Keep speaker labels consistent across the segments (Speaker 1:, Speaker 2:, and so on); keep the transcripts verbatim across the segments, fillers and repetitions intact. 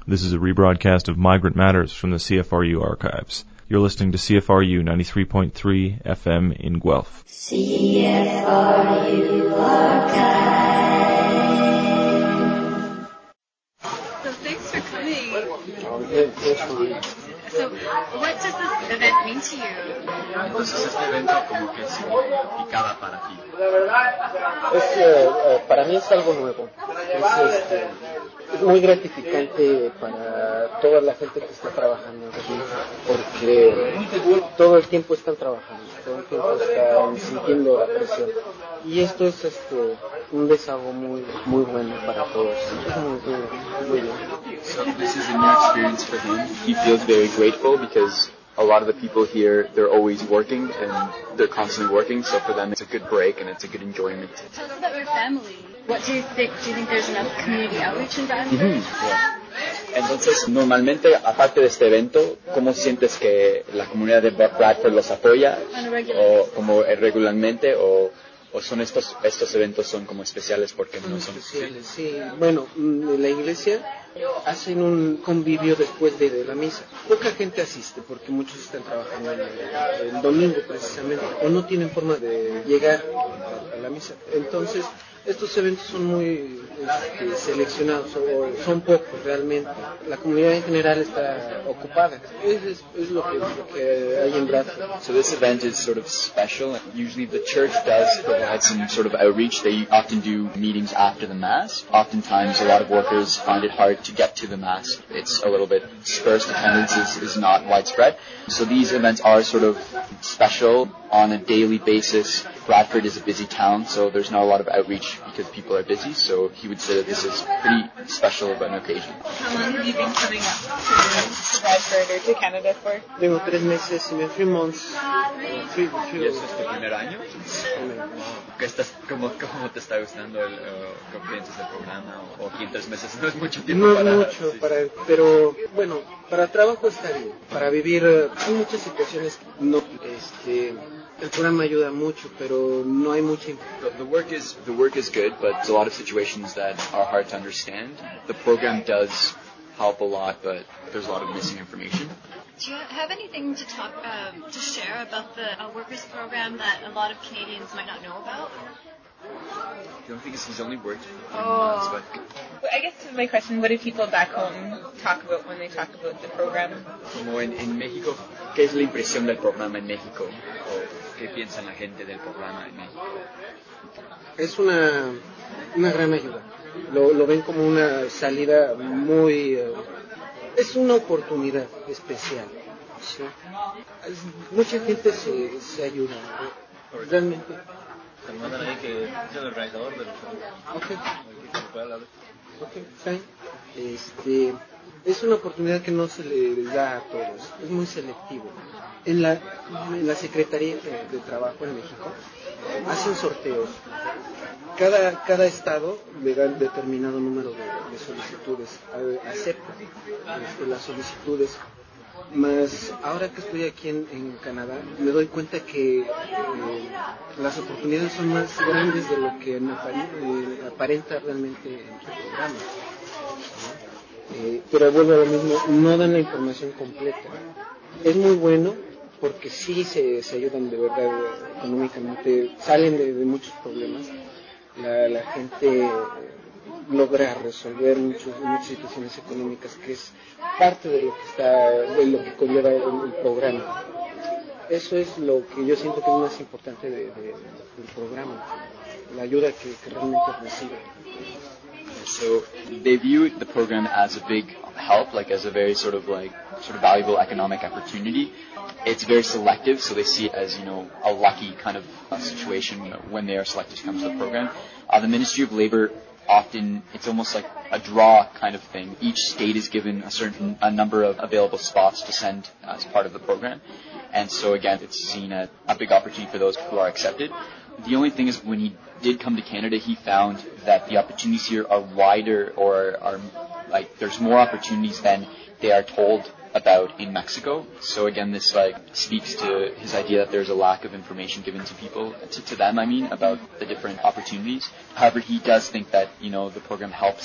Speaker 1: This is a rebroadcast of Migrant Matters from the C F R U archives. You're listening to C F R U ninety-three point three F M in Guelph.
Speaker 2: C F R U archive.
Speaker 3: So thanks for coming.
Speaker 4: Oh, yes,
Speaker 3: So what does this event mean to you?
Speaker 5: Entonces este evento como que significaba para ti.
Speaker 4: Es, uh, para mí es algo nuevo. Es, este, es muy gratificante para toda la gente que está trabajando aquí, porque todo el tiempo están trabajando, todo el tiempo están sintiendo la presión. Y esto es este, un desahogo muy, muy bueno para todos. Muy, muy, muy bien.
Speaker 5: So this is a new experience for him. He feels very grateful because a lot of the people here, they're always working and they're constantly working. So for them, it's a good break and it's a good enjoyment.
Speaker 3: Tell us about your family. What do you think? Do you think there's enough community outreach in Bradford?
Speaker 5: Mm-hmm. Yeah. Entonces, normalmente, aparte de este evento, ¿cómo sientes que la comunidad de Bradford los apoya? ¿O como regularmente? ¿O, o son estos estos eventos son como especiales porque
Speaker 4: Son
Speaker 5: no son
Speaker 4: especiales? Sí. Bueno, en la iglesia hacen un convivio después de, de la misa. Poca gente asiste porque muchos están trabajando el, el domingo precisamente o no tienen forma de llegar a, a la misa. Entonces, estos eventos son muy este, seleccionados, o son pocos realmente. La comunidad en general está ocupada. Es, es, es lo, que, lo que hay en Bradford.
Speaker 5: So this event is sort of special. Usually the church does provide some sort of outreach. They often do meetings after the Mass. Oftentimes a lot of workers find it hard to get to the Mass. It's a little bit sparse. Attendance is, is not widespread. So these events are sort of special on a daily basis. Bradford is a busy town, so there's not a lot of outreach because people are busy. So he would say that this is pretty special of an occasion.
Speaker 3: How long have you been coming up to Bradford or to Canada for?
Speaker 4: Tengo tres meses y me three months. Three, three,
Speaker 5: ¿Y eso es tu primer año? ¿Qué estás, cómo, ¿Cómo te está gustando el, uh, qué piensas del programa? ¿O aquí en tres meses no es mucho tiempo?
Speaker 4: No es
Speaker 5: para,
Speaker 4: mucho,
Speaker 5: sí.
Speaker 4: para, pero bueno, para trabajo está bien. Para vivir, uh, hay muchas situaciones que no, este, el programa ayuda mucho, pero no hay mucha
Speaker 5: The, the work is the work is good, but there's a lot of situations that are hard to understand. The program does help a lot, but there's a lot of missing information.
Speaker 3: Do you have anything to talk um, to share about the uh, workers program that a lot of Canadians might not know about?
Speaker 5: The only thing is he's only worked for
Speaker 6: Oh.
Speaker 5: months, but
Speaker 6: Well, I guess my question, what do people back home talk about when they talk about the program?
Speaker 5: como en, en México, ¿qué es la impresión del programa en México? ¿O qué piensa la gente del programa en México?
Speaker 4: es una, una gran ayuda. Lo, lo ven como una salida muy... Uh, es una oportunidad especial. ¿Sí? Es- mucha gente se, se ayuda. ¿no? Realmente.
Speaker 7: Te mandan ahí que es el organizador del
Speaker 4: Ok,
Speaker 7: que se puede hablar.
Speaker 4: ok, fine. Este, es una oportunidad que no se le da a todos. Es muy selectivo. En la, en la Secretaría de, de Trabajo en México hacen sorteos. Cada, cada estado le da un determinado número de, de solicitudes, a- acepta este, las solicitudes. Más ahora que estoy aquí en, en Canadá, me doy cuenta que eh, las oportunidades son más grandes de lo que me apare- eh, aparenta realmente en el programa. ¿no? Eh, pero vuelvo a lo mismo, no dan la información completa. Es muy bueno porque sí se, se ayudan de verdad económicamente, salen de, de muchos problemas. La, la gente logra resolver muchos, muchas situaciones económicas, que es parte de lo que está, de lo que conlleva el, el programa. Eso es lo que yo siento que es más importante de, de, del programa, la ayuda que, que realmente recibe.
Speaker 5: So they view the program as a big help, like as a very sort of like sort of valuable economic opportunity. It's very selective, so they see it as, you know, a lucky kind of uh, situation when they are selected to come to the program. Uh, the Ministry of Labor often, it's almost like a draw kind of thing. Each state is given a certain a number of available spots to send as part of the program. And so again, it's seen as a big opportunity for those who are accepted. The only thing is when he did come to Canada, he found that the opportunities here are wider, or are like there's more opportunities than they are told about in Mexico. So again, this like speaks to his idea that there's a lack of information given to people, to, to them I mean, about the different opportunities. However, he does think that, you know, the program helps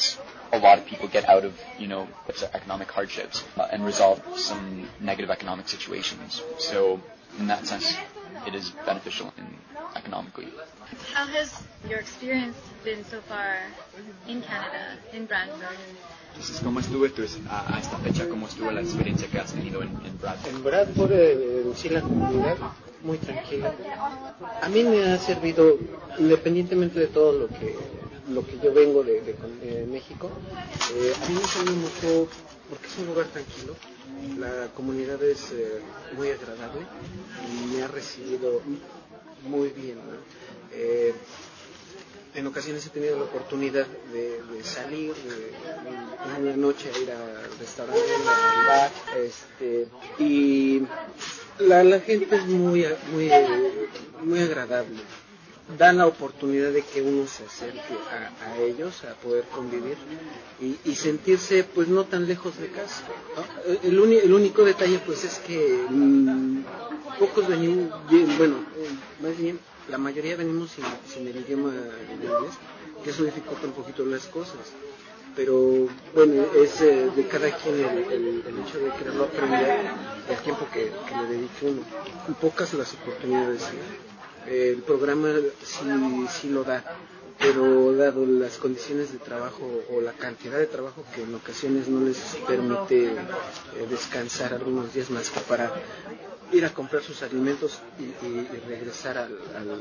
Speaker 5: a lot of people get out of, you know, economic hardships uh, and resolve some negative economic situations. So in that sense, it is beneficial in economically.
Speaker 3: How has your experience been so far in Canada, in Brantford?
Speaker 5: Entonces, ¿cómo estuvo tu, a, a esta fecha, cómo estuvo la experiencia que has tenido en, en Bradford?
Speaker 4: En Bradford, eh, en sí la comunidad, muy tranquila. A mí me ha servido, independientemente de todo lo que lo que yo vengo de, de, de México, eh, a mí me sirve mucho porque es un lugar tranquilo. La comunidad es eh, muy agradable y me ha recibido muy bien, ¿no? Eh, en ocasiones he tenido la oportunidad de, de salir de, de una noche a ir al restaurante, al bar, este, y la, la gente es muy, muy, muy agradable. Dan la oportunidad de que uno se acerque a, a ellos, a poder convivir y, y sentirse pues no tan lejos de casa, ¿no? El, uni, el único detalle pues es que mmm, pocos venimos, bueno, eh, más bien la mayoría venimos sin, sin el idioma inglés, que eso dificulta un poquito las cosas. Pero bueno, es eh, de cada quien el, el, el hecho de quererlo aprender, el tiempo que, que le dedique uno. Y pocas las oportunidades, ¿no? El programa sí, sí lo da, pero dado las condiciones de trabajo o la cantidad de trabajo que en ocasiones no les permite eh, descansar algunos días más que para ir a comprar sus alimentos y, y, y regresar al,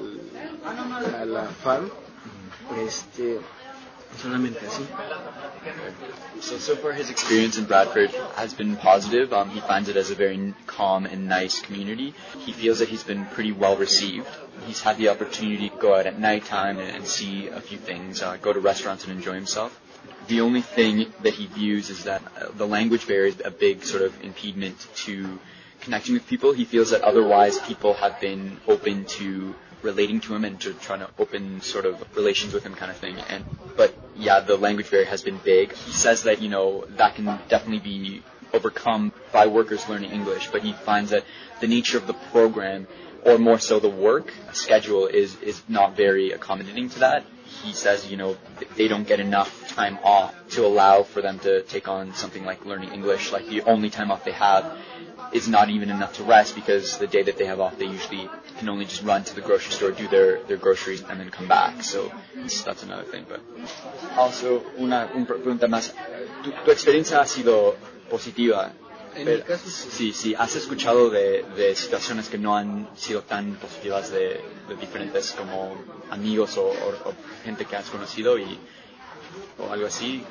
Speaker 4: al, a la farm, este, solamente así.
Speaker 5: So, so far his experience in Bradford has been positive. Um, he finds it as a very calm and nice community. He feels that he's been pretty well received. He's had the opportunity to go out at nighttime and, and see a few things, uh, go to restaurants and enjoy himself. The only thing that he views is that uh, the language barrier is a big sort of impediment to connecting with people. He feels that otherwise people have been open to relating to him and to trying to open sort of relations with him kind of thing. And but yeah, the language barrier has been big. He says that, you know, that can definitely be overcome by workers learning English, but he finds that the nature of the program, or more so the work schedule, is, is not very accommodating to that. He says, you know, they don't get enough time off to allow for them to take on something like learning English. Like the only time off they have is not even enough to rest, because the day that they have off, they usually can only just run to the grocery store, do their, their groceries, and then come back. So that's another thing. But also, una, una pregunta más. ¿Tu, tu experiencia ha sido positiva?
Speaker 4: En mi caso,
Speaker 5: sí, sí. ¿Has escuchado de, de situaciones que no han sido tan positivas de, de diferentes como amigos o, o, o gente que has conocido y o algo así?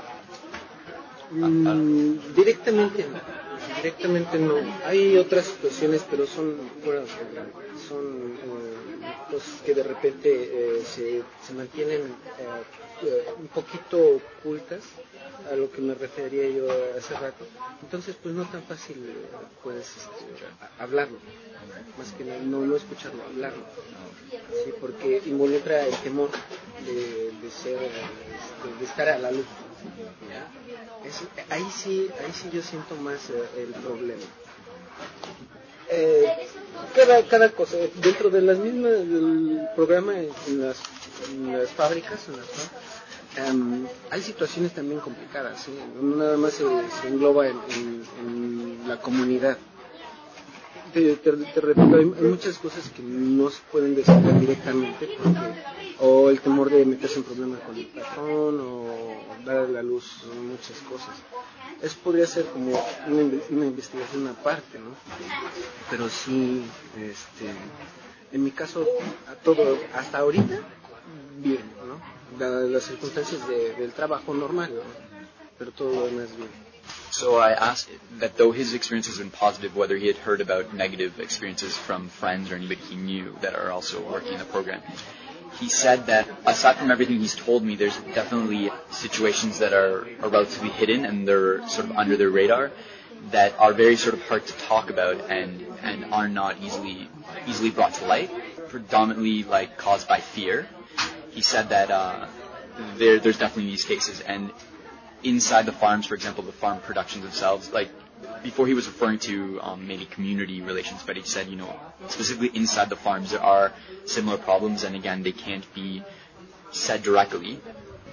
Speaker 4: Mm, directamente no. Directamente no. Hay otras situaciones, pero son fuera del programa. Son eh, cosas que de repente eh, se, se mantienen eh, eh, un poquito ocultas a lo que me refería yo hace rato. Entonces, pues no tan fácil eh, puedes este, hablarlo. Más que no, no escucharlo, hablarlo. Sí, porque involucra el temor de, de ser, este, de estar a la luz. ¿Ya? Es, ahí sí, ahí sí yo siento más eh, el problema. Eh, cada, cada cosa, dentro de las mismas del programa en, en, las, en las fábricas, en las, um, hay situaciones también complicadas, ¿sí? No nada más se, se engloba en, en, en la comunidad. Te, te, te repito, hay, hay muchas cosas que no se pueden decir directamente, porque o el temor de meterse en problemas con el patrón, o dar a la luz muchas cosas. Eso podría ser como una, una investigación aparte, ¿no? Pero sí, este, en mi caso, a todo, hasta ahorita, bien, ¿no? Dadas las circunstancias de, del trabajo normal, ¿no? Pero todo lo demás bien.
Speaker 5: So I asked that though his experience has been positive, whether he had heard about negative experiences from friends or anybody he knew that are also working in the program. He said that aside from everything he's told me, there's definitely situations that are, are relatively hidden and they're sort of under their radar that are very sort of hard to talk about and, and are not easily easily brought to light, predominantly like caused by fear. He said that uh, there there's definitely these cases, and inside the farms, for example, the farm productions themselves, like before he was referring to um, maybe community relations, but he said, you know, specifically inside the farms there are similar problems, and again, they can't be said directly,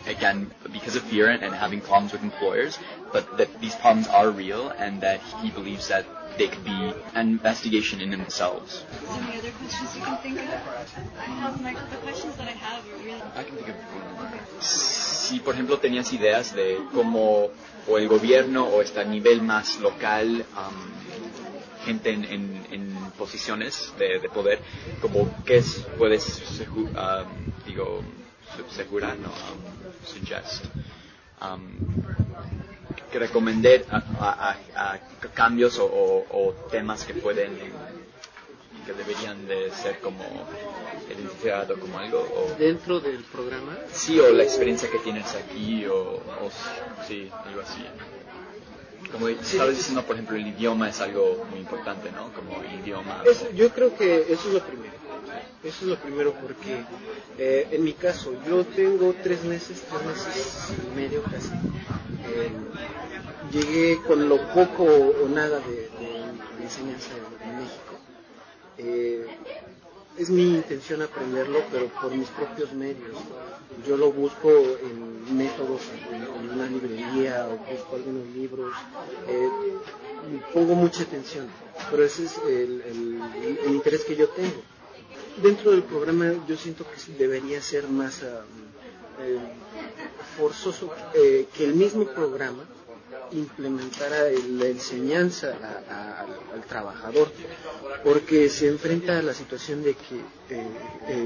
Speaker 5: again, because of fear and, and having problems with employers, but that these problems are real and that he believes that they could be an investigation in themselves.
Speaker 3: Is there any other questions you can think of? I have my, the questions that I have are really...
Speaker 5: I can think of one. Si, por ejemplo, tenías ideas de cómo o el gobierno o este a nivel más local, um, gente en, en, en posiciones de, de poder, como qué es, puedes, um, digo, asegurar, no, um, suggest, um, que recomendar a, a, a, a cambios o, o, o temas que pueden, que deberían de ser como identificado como algo o
Speaker 4: dentro del programa.
Speaker 5: Sí, o la experiencia que tienes aquí o, o sí, algo así. Como estabas diciendo, por ejemplo, el idioma es algo muy importante, ¿no? Como el idioma.
Speaker 4: Es, yo creo que eso es lo primero. Eso es lo primero porque eh, en mi caso yo tengo tres meses, tres meses y medio casi. Eh, llegué con lo poco o nada de, de, de enseñanza en, en México. Eh, es mi intención aprenderlo, pero por mis propios medios. Yo lo busco en métodos, en, en una librería, o busco algunos libros. Eh, pongo mucha atención, pero ese es el, el, el interés que yo tengo. Dentro del programa yo siento que debería ser más uh, eh, forzoso eh, que el mismo programa implementara la enseñanza a, a, al, al trabajador, porque se enfrenta a la situación de que eh, el,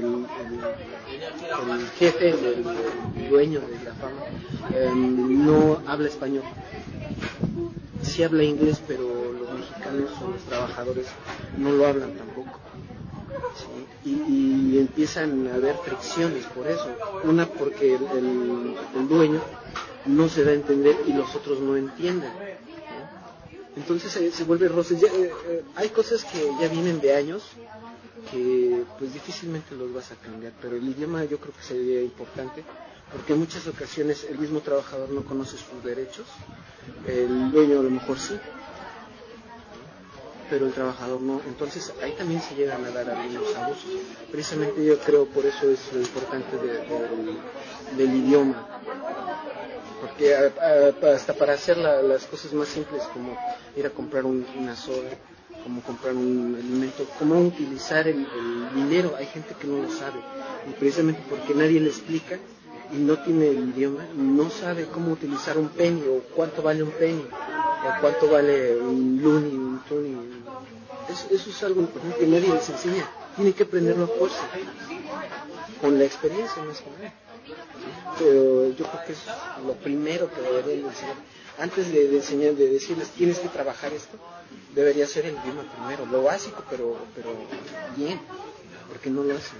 Speaker 4: el, el jefe, el, el dueño de la fama, eh, no habla español. Sí habla inglés, pero los mexicanos o los trabajadores no lo hablan tampoco. ¿Sí? Y, y empiezan a haber fricciones por eso. Una porque el, el, el dueño no se da a entender y los otros no entienden. Entonces eh, se vuelve roces. Ya, eh, eh, hay cosas que ya vienen de años que pues difícilmente los vas a cambiar, pero el idioma yo creo que sería importante porque en muchas ocasiones el mismo trabajador no conoce sus derechos, el dueño a lo mejor sí, pero el trabajador no. Entonces ahí también se llegan a dar algunos abusos. Precisamente yo creo por eso es lo importante de, de, del, del idioma, porque a, a, hasta para hacer la, las cosas más simples como ir a comprar un, una soda, como comprar un alimento, cómo utilizar el, el dinero, hay gente que no lo sabe y precisamente porque nadie le explica y no tiene el idioma, no sabe cómo utilizar un penny o cuánto vale un penny o cuánto vale un luni, un tuni. Eso, eso es algo importante que nadie les enseña, tienen que aprenderlo a fuerza, con la experiencia más que nada. Pero yo creo que es lo primero que deberían de enseñar. Antes de, de enseñar, de decirles tienes que trabajar esto, debería ser el idioma primero, lo básico, pero, pero bien, porque no lo hacen.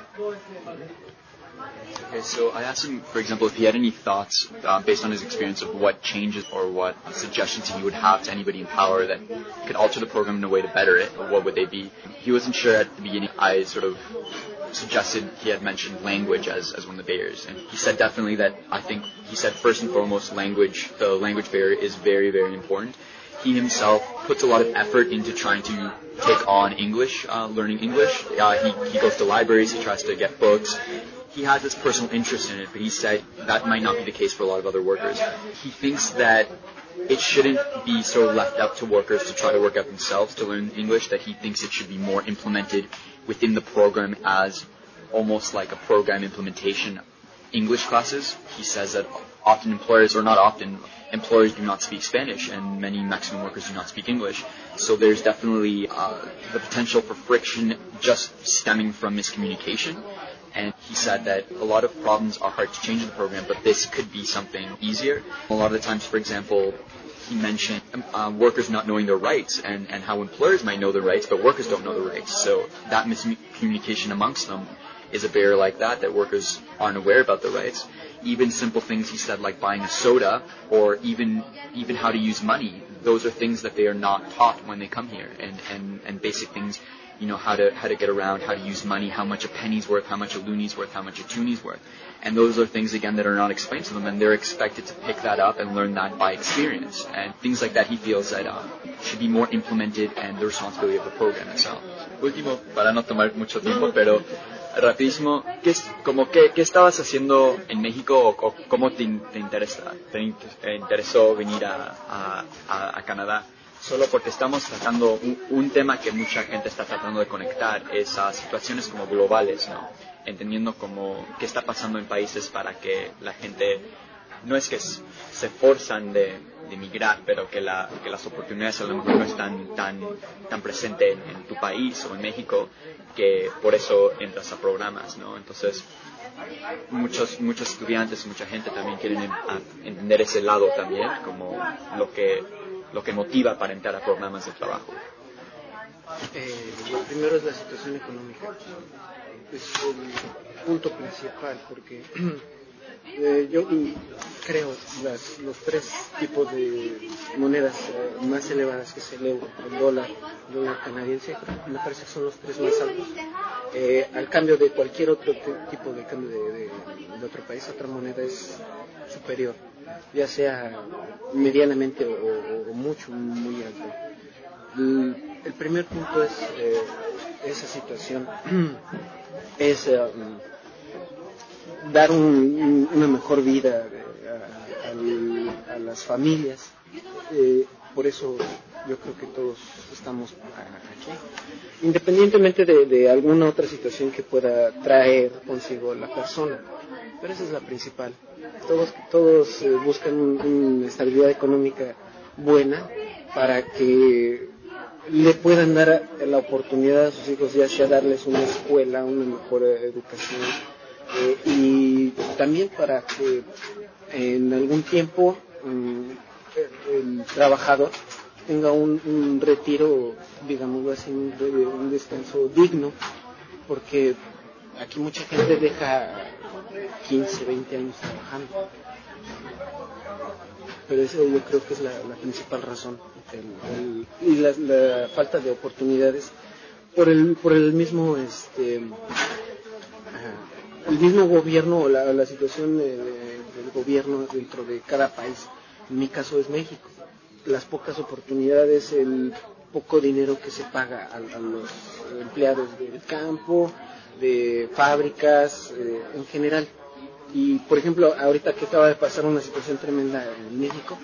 Speaker 5: Okay, so I asked him, for example, if he had any thoughts uh, based on his experience of what changes or what suggestions he would have to anybody in power that could alter the program in a way to better it, or what would they be? He wasn't sure at the beginning. I sort of suggested, he had mentioned language as, as one of the barriers, and he said definitely that, I think, he said first and foremost, language, the language barrier is very, very important. He himself puts a lot of effort into trying to take on English, uh, learning English. Uh, he, he goes to libraries, he tries to get books. He has this personal interest in it, but he said that might not be the case for a lot of other workers. He thinks that it shouldn't be so left up to workers to try to work out themselves to learn English, that he thinks it should be more implemented within the program as almost like a program implementation. English classes, he says that often employers, or not often, employers do not speak Spanish, and many Mexican workers do not speak English. So there's definitely uh, the potential for friction just stemming from miscommunication. And he said that a lot of problems are hard to change in the program, but this could be something easier. A lot of the times, for example, he mentioned uh, workers not knowing their rights, and, and how employers might know their rights, but workers don't know the rights. So that miscommunication amongst them is a barrier like that, that workers aren't aware about their rights. Even simple things, he said, like buying a soda, or even even how to use money. Those are things that they are not taught when they come here, and, and, and basic things you know, how to how to get around, how to use money, how much a penny's worth, how much a loonie's worth, how much a toonie's worth. And those are things, again, that are not explained to them, and they're expected to pick that up and learn that by experience. And things like that he feels that uh, should be more implemented, and the responsibility of the program itself. Último, para no tomar mucho tiempo, pero rapidísimo, ¿qué, es, como que, ¿qué estabas haciendo en México o, o cómo te, te, interesa, te interesó venir a, a, a, a Canadá? Solo porque estamos tratando un, un tema que mucha gente está tratando de conectar, es a situaciones como globales, ¿no? Entendiendo como qué está pasando en países para que la gente, no es que se forzan de, de migrar, pero que, la, que las oportunidades a lo mejor no están tan, tan presentes en, en tu país o en México, que por eso entras a programas, ¿no? Entonces, muchos, muchos estudiantes, mucha gente también quieren en, entender ese lado también, como lo que, lo que motiva para entrar a programas de trabajo.
Speaker 4: Eh, lo primero es la situación económica. Es el punto principal, porque eh, yo creo las, los tres tipos de monedas eh, más elevadas, que es el euro, el dólar, el dólar canadiense, me parece que son los tres más altos. Eh, al cambio de cualquier otro t- tipo de cambio de, de, de otro país, otra moneda es superior, ya sea medianamente o, o, o mucho, muy alto. El, el primer punto es eh, esa situación. es eh, dar un, una mejor vida a, a, a las familias. Eh, por eso yo creo que todos estamos aquí, independientemente de, de alguna otra situación que pueda traer consigo la persona, pero esa es la principal. Todos, todos eh, buscan un, una estabilidad económica buena para que le puedan dar la oportunidad a sus hijos, ya sea darles una escuela, una mejor educación, eh, y también para que en algún tiempo um, el, el trabajador tenga un, un retiro, digámoslo así, un, un descanso digno, porque aquí mucha gente deja quince, veinte años trabajando. Pero eso yo creo que es la, la principal razón, el, el, y la, la falta de oportunidades por el por el mismo este uh, el mismo gobierno o la, la situación de, de, del gobierno dentro de cada país. En mi caso es México, las pocas oportunidades, el poco dinero que se paga a, a los empleados del campo, de fábricas, eh, en general. Y por ejemplo, ahorita que acaba de pasar una situación tremenda en México,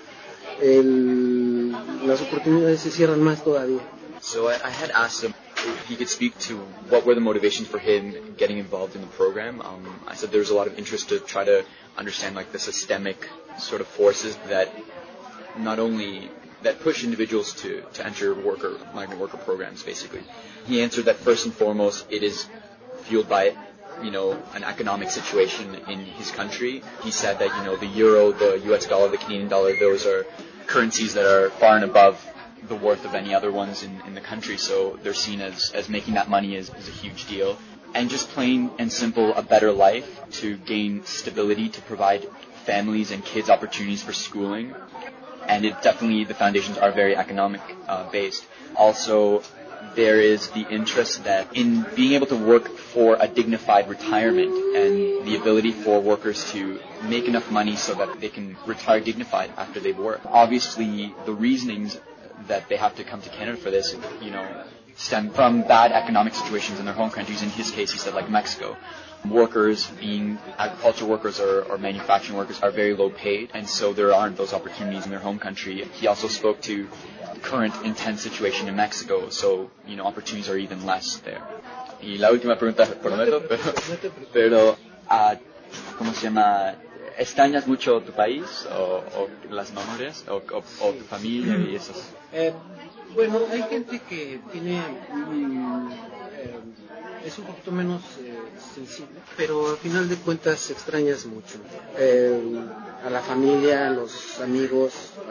Speaker 4: el, las oportunidades se cierran más todavía.
Speaker 5: So I, I had asked him if he could speak to what were the motivations for him getting involved in the program. Um, I said there's a lot of interest to try to understand like the systemic sort of forces that not only that push individuals to, to enter worker migrant worker programs. Basically, he answered that first and foremost it is fueled by, you know, an economic situation in his country. He said that, you know, the euro, the U S dollar, the Canadian dollar, those are currencies that are far and above the worth of any other ones in, in the country. So they're seen as, as making that money is, is a huge deal. And just plain and simple, a better life, to gain stability, to provide families and kids opportunities for schooling. And it definitely, the foundations are very economic uh, based. Also, there is the interest that in being able to work for a dignified retirement and the ability for workers to make enough money so that they can retire dignified after they've worked. Obviously, the reasonings that they have to come to Canada for this, you know, stem from bad economic situations in their home countries. In his case, he said like Mexico. Workers, being agriculture workers or, or manufacturing workers, are very low paid, and so there aren't those opportunities in their home country. He also spoke to the current intense situation in Mexico, so, you know, opportunities are even less there. Y la última pregunta, prometo, pero, pero uh, ¿cómo se llama? ¿Extrañas mucho tu país o, o las memorias o, o, o tu familia y esas?
Speaker 4: Eh, bueno, hay gente que tiene mm, eh, es un poquito menos eh, sensible, pero al final de cuentas extrañas mucho eh, a la familia, a los amigos,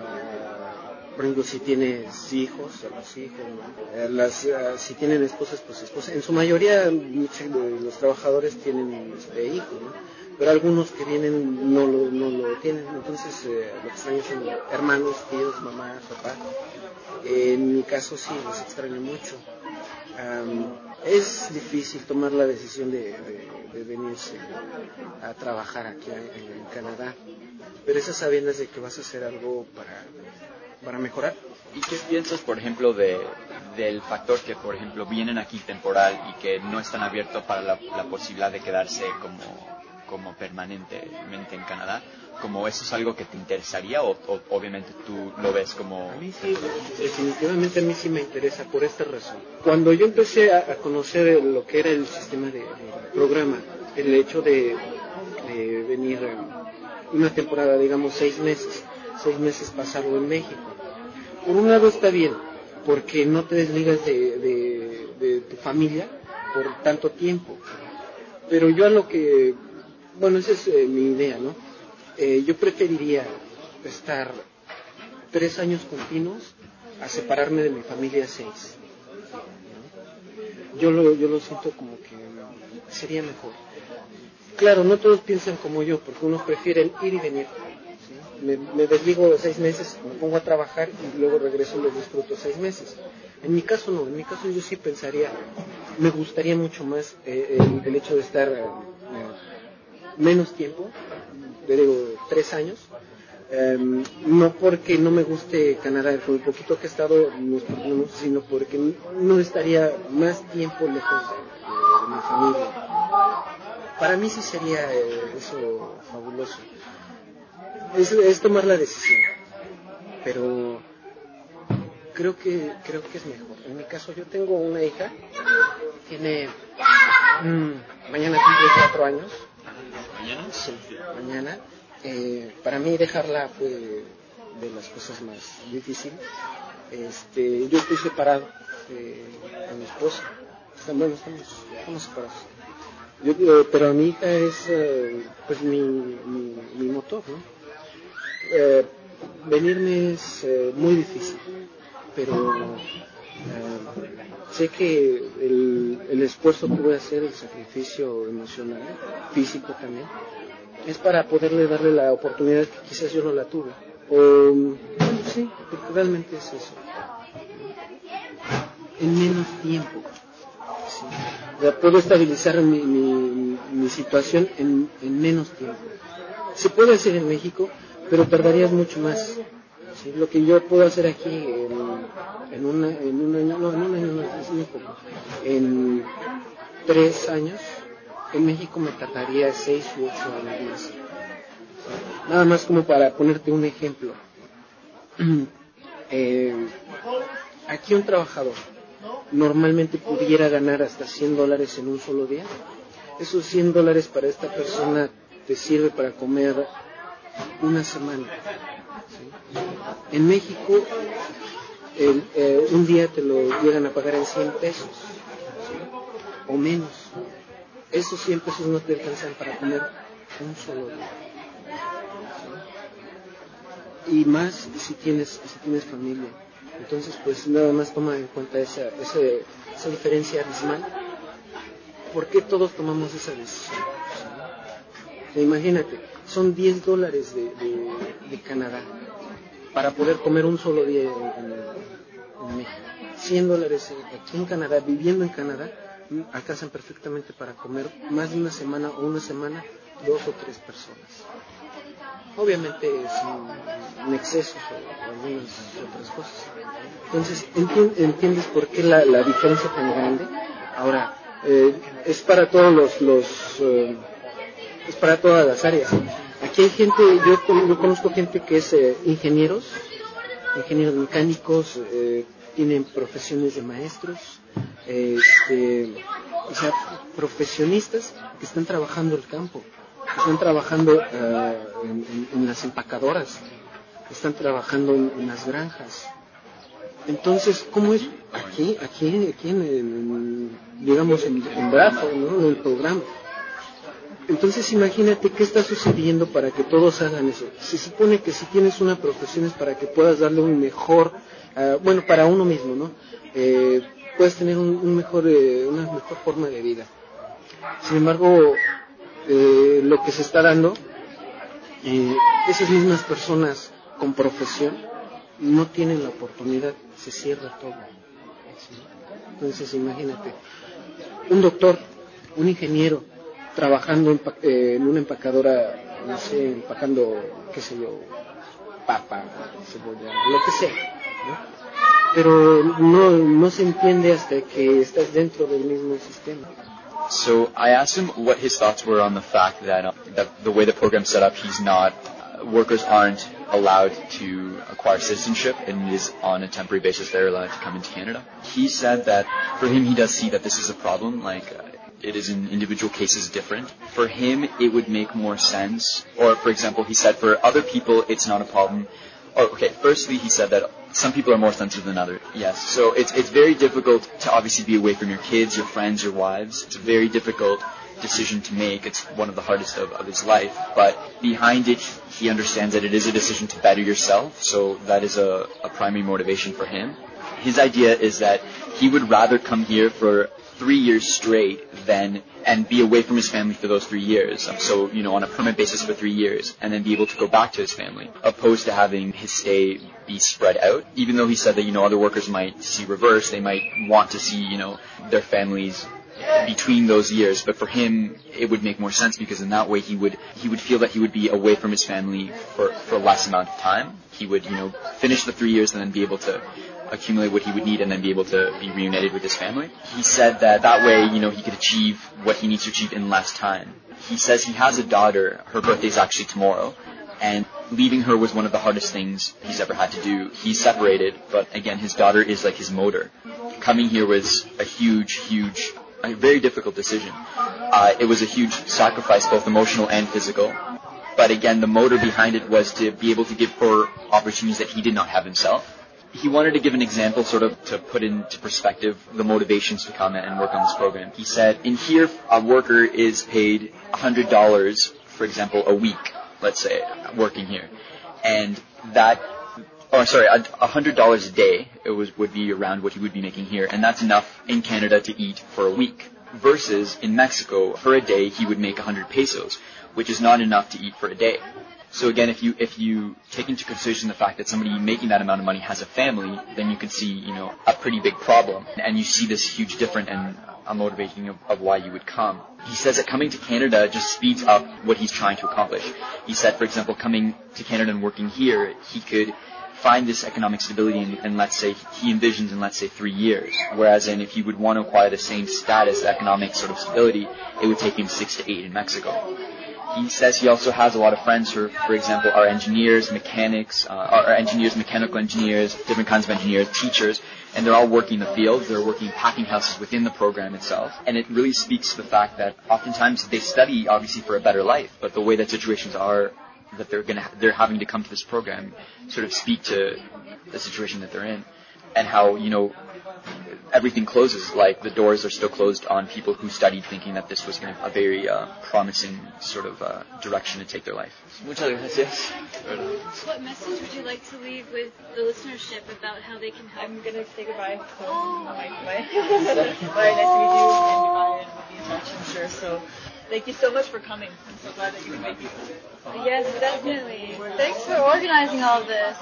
Speaker 4: a, por ejemplo, si tienes hijos, a los hijos, ¿no? eh, las, uh, si tienen esposas, pues esposas. En su mayoría muchos de los trabajadores tienen este, hijos, ¿no? Pero algunos que vienen no lo, no lo tienen, entonces eh, lo que extraño son hermanos, tíos, mamás, papás. Eh, en mi caso sí, los extraño mucho. Um, es difícil tomar la decisión de, de, de venirse a trabajar aquí en, en Canadá, pero esas sabiendas de que vas a hacer algo para, para mejorar.
Speaker 5: ¿Y qué piensas, por ejemplo, de, del factor que, por ejemplo, vienen aquí temporal y que no están abiertos para la, la posibilidad de quedarse como, como permanentemente en Canadá? ¿Como eso es algo que te interesaría o, o obviamente tú lo ves como...?
Speaker 4: A mí sí, definitivamente a mí sí me interesa por esta razón. Cuando yo empecé a, a conocer lo que era el sistema de, de programa, el hecho de, de venir una temporada, digamos seis meses, seis meses pasarlo en México, por un lado está bien, porque no te desligas de, de, de tu familia por tanto tiempo. Pero yo a lo que, bueno, esa es eh, mi idea, ¿no? Eh, yo preferiría estar tres años continuos a separarme de mi familia seis, ¿no? Yo lo, yo lo siento como que sería mejor. Claro, no todos piensan como yo, porque unos prefieren ir y venir. Me, me desligo seis meses, me pongo a trabajar y luego regreso y lo disfruto seis meses. En mi caso no, en mi caso yo sí pensaría, me gustaría mucho más eh, el, el hecho de estar eh, menos tiempo, le digo tres años, eh, no porque no me guste Canadá, con el poquito que he estado, no, no, sino porque no estaría más tiempo lejos de, de, de mi familia. Para mí sí sería eh, eso fabuloso. Es, es tomar la decisión, pero creo que creo que es mejor. En mi caso yo tengo una hija, tiene mmm, mañana cumple cuatro años.
Speaker 5: ¿Mañana?
Speaker 4: Sí, mañana. Eh, para mí dejarla fue de las cosas más difíciles. Este, yo estoy separado eh, de mi esposa. Bueno, estamos, estamos separados. Yo, eh, pero mi hija es eh, pues mi, mi, mi motor, ¿no? Eh, venirme es eh, muy difícil, pero eh, sé que el, el esfuerzo que voy a hacer, el sacrificio emocional, físico también, es para poderle darle la oportunidad que quizás yo no la tuve. O, bueno, sí, porque realmente es eso. En menos tiempo. Sí. Ya puedo estabilizar mi, mi, mi situación en, en menos tiempo. Se puede hacer en México, pero tardarías mucho más. ¿Sí? Lo que yo puedo hacer aquí en, en, una, en un año, no, en un año no, es muy poco, en tres años, en México me tardaría seis u ocho años más. Nada más como para ponerte un ejemplo. eh, aquí un trabajador normalmente pudiera ganar hasta cien dólares en un solo día. Esos cien dólares para esta persona te sirve para comer una semana. ¿Sí? En México el, eh, un día te lo llegan a pagar en cien pesos, ¿sí? O menos. Esos cien pesos no te alcanzan para comer un solo día. ¿Sí? Y más si tienes, si tienes familia. Entonces pues nada más toma en cuenta esa, esa, esa diferencia abismal. ¿Por qué todos tomamos esa decisión? ¿Sí? Imagínate, son diez dólares de, de, de Canadá para poder comer un solo día en, en, en México. cien dólares aquí en Canadá, viviendo en Canadá, alcanzan perfectamente para comer más de una semana o una semana, dos o tres personas. Obviamente sin, sin excesos o algunas otras cosas. Entonces, ¿entiendes por qué la, la diferencia tan grande? Ahora, eh, es para todos los... los eh, es para todas las áreas. Aquí hay gente, yo, yo conozco gente que es eh, ingenieros, ingenieros mecánicos, eh, tienen profesiones de maestros, eh, este, o sea, profesionistas que están trabajando el campo, que están trabajando uh, en, en, en las empacadoras, que están trabajando en, en las granjas. Entonces, ¿cómo es aquí, aquí, aquí en, en digamos, en, en Bradford, ¿no? En el programa? Entonces imagínate qué está sucediendo para que todos hagan eso. Se supone que si tienes una profesión es para que puedas darle un mejor, uh, bueno, para uno mismo, ¿no? Eh, puedes tener un, un mejor, eh, una mejor forma de vida. Sin embargo, eh, lo que se está dando, eh, esas mismas personas con profesión no tienen la oportunidad, se cierra todo. ¿Sí? Entonces imagínate, un doctor, un ingeniero, trabajando en, eh, en una empacadora, no sé, empacando, qué sé yo, papa, cebolla, lo que sea, ¿no? Pero no, no se entiende hasta que estás dentro del mismo sistema.
Speaker 5: So I asked him what his thoughts were on the fact that, uh, that the way the program's set up, he's not, uh, workers aren't allowed to acquire citizenship and it is on a temporary basis they're allowed to come into Canada. He said that for him he does see that this is a problem, like uh, it is in individual cases different. For him it would make more sense, or for example he said for other people it's not a problem. Oh, okay, firstly he said that some people are more sensitive than others. Yes. So it's it's very difficult to obviously be away from your kids, your friends, your wives. It's a very difficult decision to make. It's one of the hardest of, of his life. But behind it, he understands that it is a decision to better yourself. So that is a, a primary motivation for him. His idea is that he would rather come here for three years straight than and be away from his family for those three years. So, you know, on a permanent basis for three years and then be able to go back to his family, opposed to having his stay be spread out. Even though he said that, you know, other workers might see reverse, they might want to see, you know, their families between those years, but for him it would make more sense because in that way he would he would feel that he would be away from his family for, for less amount of time. He would, you know, finish the three years and then be able to accumulate what he would need and then be able to be reunited with his family. He said that that way, you know, he could achieve what he needs to achieve in less time. He says he has a daughter, her birthday is actually tomorrow, and leaving her was one of the hardest things he's ever had to do. He's separated, but again, his daughter is like his motor. Coming here was a huge, huge, a very difficult decision. Uh, it was a huge sacrifice, both emotional and physical. But again, the motor behind it was to be able to give her opportunities that he did not have himself. He wanted to give an example sort of to put into perspective the motivations to come and work on this program. He said, in here, a worker is paid one hundred dollars, for example, a week, let's say, working here. And that, oh, sorry, one hundred dollars a day it was would be around what he would be making here. And that's enough in Canada to eat for a week. Versus in Mexico, for a day, he would make one hundred pesos, which is not enough to eat for a day. So again, if you if you take into consideration the fact that somebody making that amount of money has a family, then you can see, you know, a pretty big problem. And you see this huge difference and a motivation of, of why you would come. He says that coming to Canada just speeds up what he's trying to accomplish. He said, for example, coming to Canada and working here, he could find this economic stability in, in, let's say, he envisions in, let's say, three years. Whereas in if he would want to acquire the same status, economic sort of stability, it would take him six to eight in Mexico. He says he also has a lot of friends who, for example, are engineers, mechanics, uh, are engineers, mechanical engineers, different kinds of engineers, teachers, and they're all working in the field. They're working packing houses within the program itself. And it really speaks to the fact that oftentimes they study, obviously, for a better life, but the way that situations are, that they're gonna, they're having to come to this program, sort of speak to the situation that they're in, and how, you know, everything closes, like the doors are still closed on people who studied thinking that this was going to be a very uh, promising sort of uh, direction to take their life. Muchas gracias.
Speaker 3: What message would you like to leave with the listenership about how they can help?
Speaker 6: I'm going to say goodbye. So
Speaker 3: Oh.
Speaker 6: bye. Bye. Bye. Nice to meet you. And goodbye. And we'll be in touch, I'm sure. So thank you so much for coming. I'm so glad that you can make it.
Speaker 3: Yes, definitely. Thanks for organizing all of this.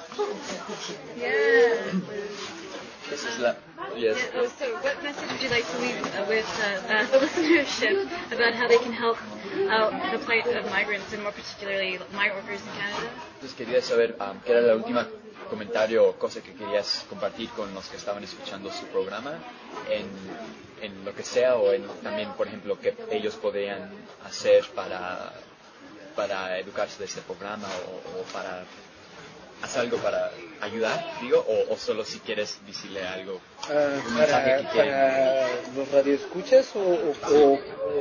Speaker 3: Yeah.
Speaker 5: This is la- yes.
Speaker 3: Yeah, oh, so what message would you like to leave uh, with uh, uh, the listenership about how they can help out the plight of migrants and more particularly migrant workers in Canada?
Speaker 5: Entonces quería saber um, qué era la última comentario o cosa que querías compartir con los que estaban escuchando su programa en, en lo que sea o en, también, por ejemplo, qué ellos podrían hacer para, para educarse de este programa o, o para hacer algo para ayudar, digo, o, o solo si quieres decirle algo,
Speaker 4: Uh,
Speaker 5: un mensaje
Speaker 4: para,
Speaker 5: que quieren.
Speaker 4: para los radioescuchas o, o, o, o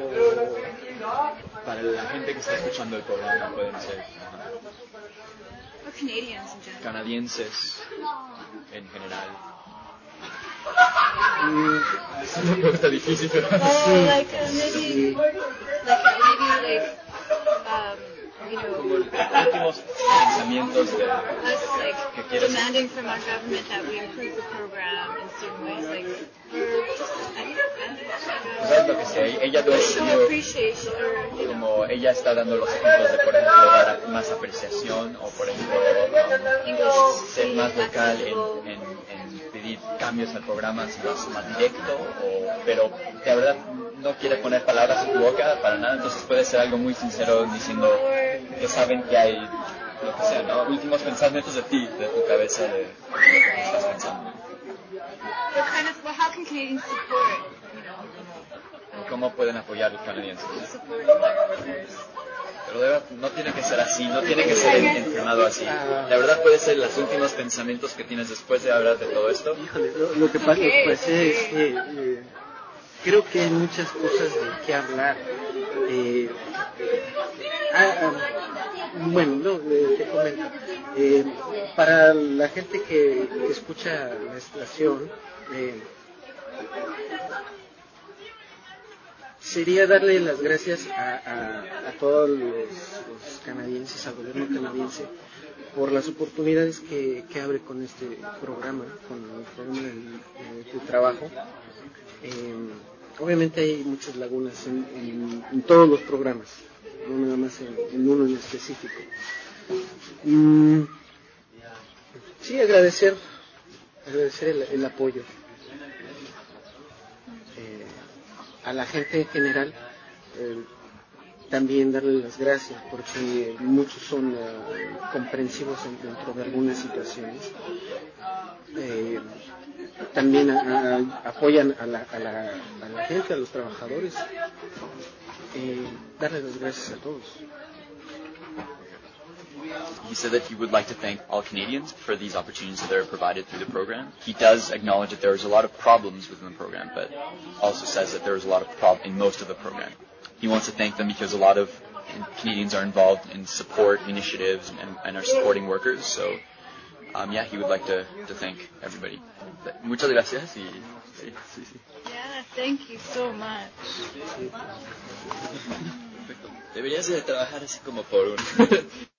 Speaker 5: Para la gente que está escuchando el programa, pueden ser
Speaker 3: Or Canadians in general.
Speaker 5: canadienses en general.
Speaker 4: mm,
Speaker 5: Es una pregunta difícil, pero
Speaker 3: Oh, like uh, maybe, like maybe like, um, you
Speaker 5: como
Speaker 3: know,
Speaker 5: últimos pensamientos de
Speaker 3: us like
Speaker 5: que quieres.
Speaker 3: demanding from our government that we improve the program in certain ways, like, or just, I don't know,
Speaker 5: ¿Sabes lo que sea? Ella lo ha
Speaker 3: show
Speaker 5: decidido
Speaker 3: appreciation, or, you know,
Speaker 5: como ella está dando los ejemplos de, por ejemplo, dar más apreciación o, por ejemplo,
Speaker 3: English,
Speaker 5: ser más
Speaker 3: being
Speaker 5: vocal
Speaker 3: accessible.
Speaker 5: en, en, en pedir cambios cambios al programa, si lo hace más directo, o, pero de verdad no quiere poner palabras en tu boca para nada, entonces puede ser algo muy sincero diciendo que saben que hay, lo que sea, ¿no? Últimos pensamientos de ti, de tu cabeza, de, de lo que estás pensando.
Speaker 3: What kind of, well, how can Canadians support, you know,
Speaker 5: ¿Cómo pueden apoyar a los canadienses?
Speaker 3: support migrant workers?
Speaker 5: Pero de verdad, no tiene que ser así, no tiene que ser entrenado así. La verdad puede ser los últimos pensamientos que tienes después de hablar de todo esto.
Speaker 4: Híjole, lo, lo que pasa, lo que pasa es que eh, creo que hay muchas cosas de qué hablar. Eh, ah, ah, bueno, no, eh, te comento. Eh, para la gente que, que escucha la estación, eh, sería darle las gracias a, a, a todos los, los canadienses, al gobierno canadiense, por las oportunidades que, que abre con este programa, con el programa de, de, de trabajo. Eh, obviamente hay muchas lagunas en, en, en todos los programas, no nada más en, en uno en específico. Mm, sí, agradecer, agradecer el, el apoyo. Eh, a la gente en general, eh, también darle las gracias porque muchos son uh, comprensivos en, dentro de algunas situaciones. Eh, también a, a, apoyan a la, a, la, a la gente, a los trabajadores. Eh, darle las gracias a todos.
Speaker 5: He said that he would like to thank all Canadians for these opportunities that are provided through the program. He does acknowledge that there is a lot of problems within the program, but also says that there is a lot of problems in most of the program. He wants to thank them because a lot of Canadians are involved in support initiatives and, and are supporting workers. So, um, yeah, he would like to, to thank everybody. Muchas gracias. Y, sí, sí, sí.
Speaker 3: Yeah, thank you so much.
Speaker 5: Perfecto. Deberías de trabajar así como por un...